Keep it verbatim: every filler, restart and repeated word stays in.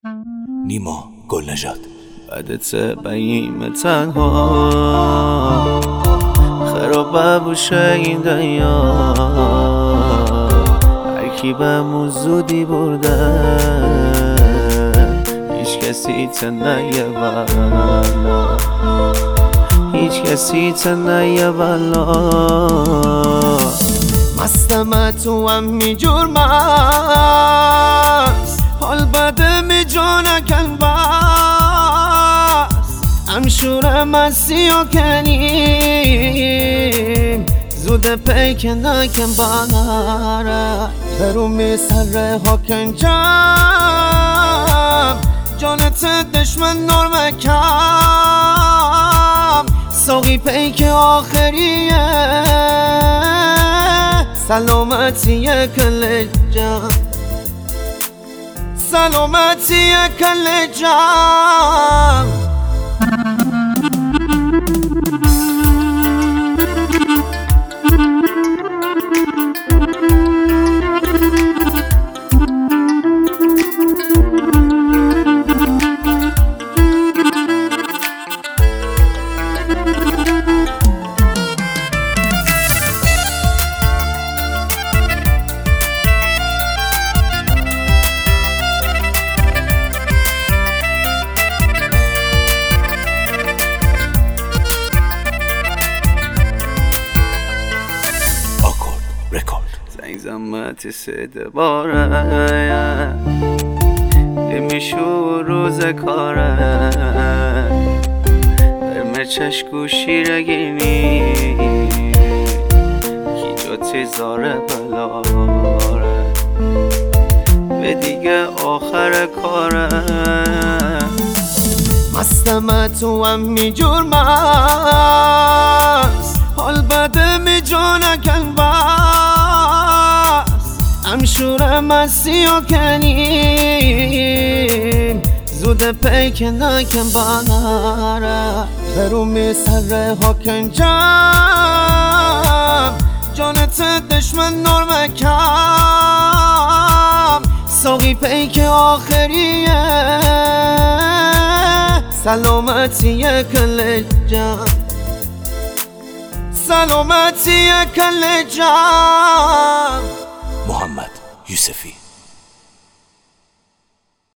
نیما گلنژاد. بدت بیم تنها خراب بوشه این دنیا، هرکی بهمون زودی برده، هیچ کسی تنیه والا، هیچ کسی تنیه والا. مستم تو هم می جرم است، حال بده می جانکن بس، همشور مستی و کنیم زود پیک نکن بره، برومی سر ها کنجم جانت دشمن نرمه کم، ساقی پیک آخریه سلامتی کل جم، سلامتی کل جم. زنگ زمت سه باره میشو روز کاره، برمه چشکو شیرگینی کی جاتی زاره بلاره، به دیگه آخر کاره. مستم تو هم می جرم است، حال بده می جانکن بس، همشور مستی و کنیم زود پیک نکن بره، برومی سر ها کنجم جانت دشمن نرمه کم، ساقی پیک آخریه سلامتی کل جم، سلامتی کل جم. محمد یوسفی.